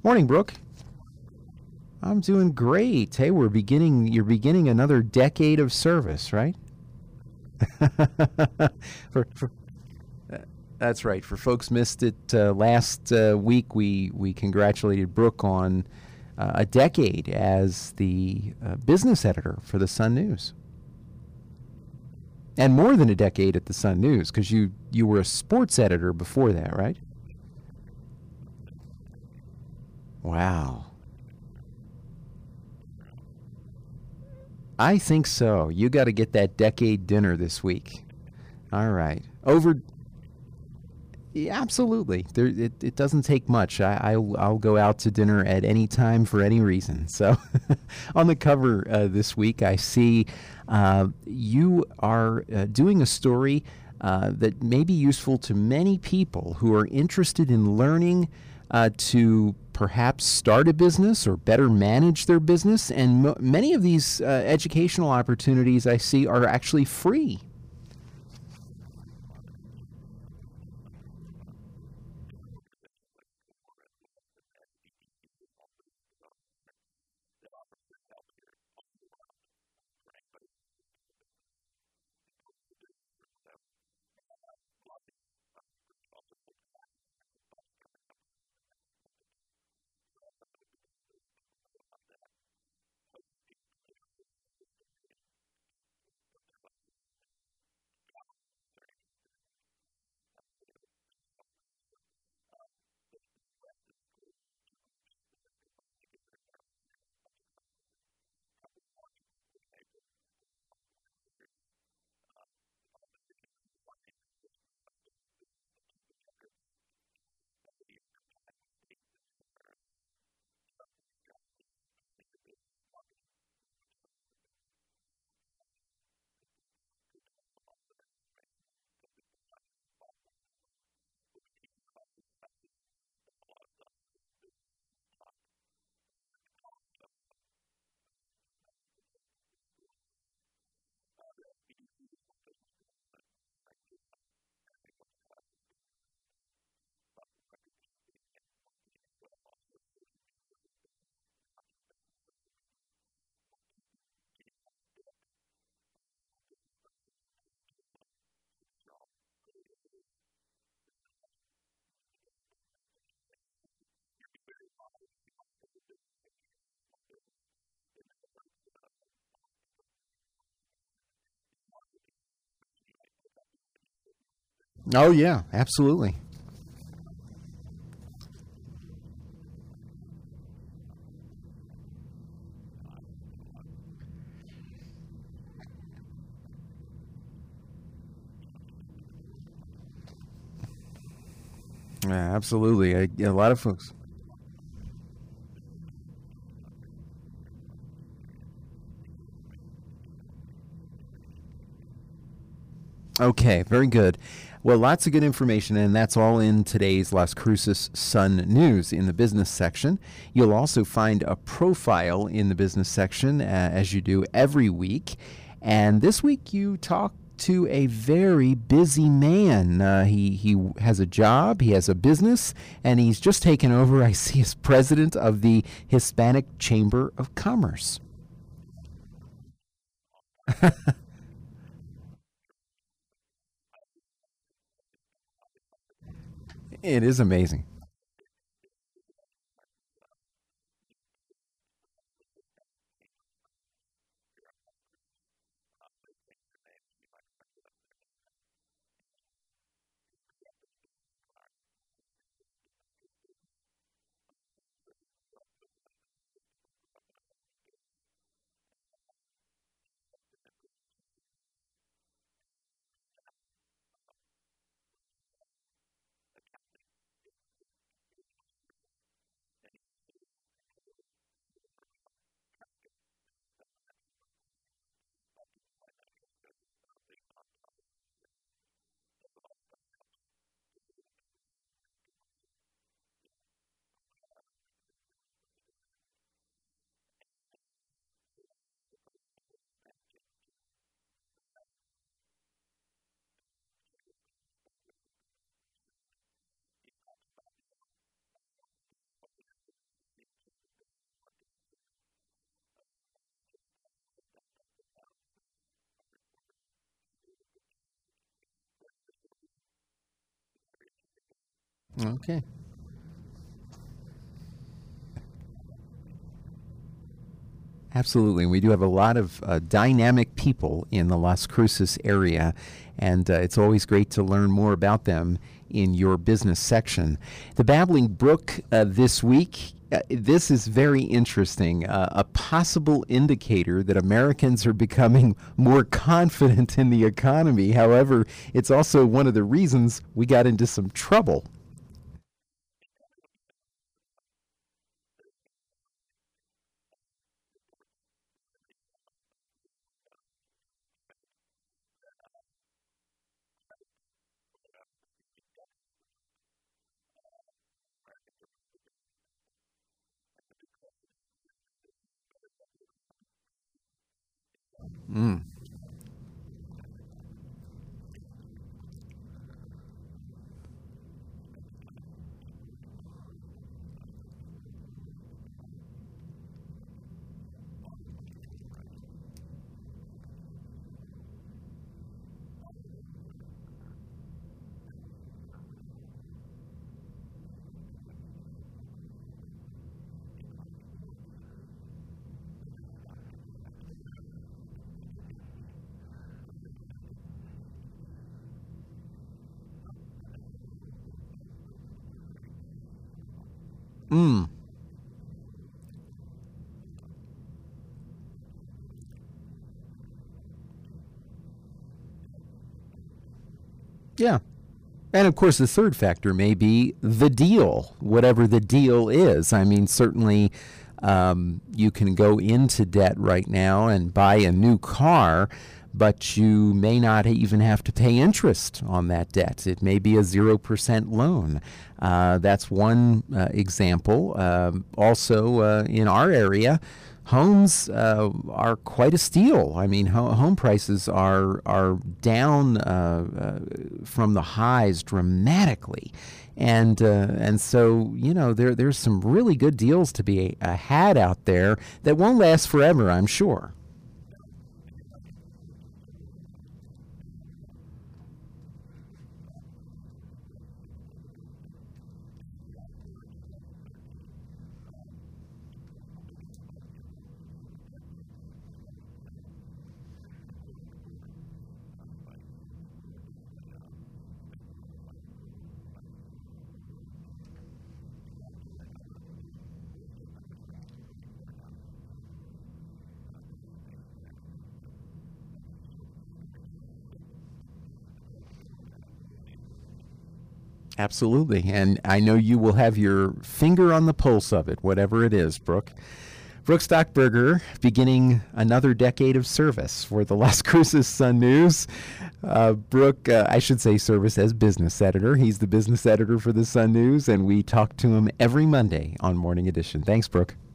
Morning, Brooke. I'm doing great. Hey, you're beginning another decade of service, right? for That's right. For folks missed it last week, we congratulated Brooke on a decade as the business editor for the Sun News, and more than a decade at the Sun News because you were a sports editor before that, right? Wow. I think so. You got to get that decade dinner this week. All right. Over. Yeah, absolutely. It doesn't take much. I'll go out to dinner at any time for any reason. So, on the cover this week, I see you are doing a story that may be useful to many people who are interested in learning to perhaps start a business or better manage their business. And many of these educational opportunities I see are actually free. Oh yeah, absolutely. Yeah, absolutely. A lot of folks. Okay, very good. Well, lots of good information, and that's all in today's Las Cruces Sun News in the business section. You'll also find a profile in the business section, as you do every week. And this week, you talk to a very busy man. He has a job, he has a business, and he's just taken over. I see as president of the Hispanic Chamber of Commerce. It is amazing. Okay. Absolutely. We do have a lot of dynamic people in the Las Cruces area, and it's always great to learn more about them in your business section. The Babbling Brook this week. This is very interesting. A possible indicator that Americans are becoming more confident in the economy. However, it's also one of the reasons we got into some trouble. Mm. Mm. Yeah. And of course, the third factor may be the deal, whatever the deal is. I mean, certainly you can go into debt right now and buy a new car, but you may not even have to pay interest on that debt. It may be a 0% loan. That's one example. Also, in our area, homes are quite a steal. I mean, home prices are down from the highs dramatically, and so there's some really good deals to be had out there that won't last forever, I'm sure. Absolutely, and I know you will have your finger on the pulse of it, whatever it is, Brooke. Brooke Stockberger beginning another decade of service for the Las Cruces Sun News. Brooke, I should say service as business editor. He's the business editor for the Sun News, and we talk to him every Monday on Morning Edition. Thanks, Brooke.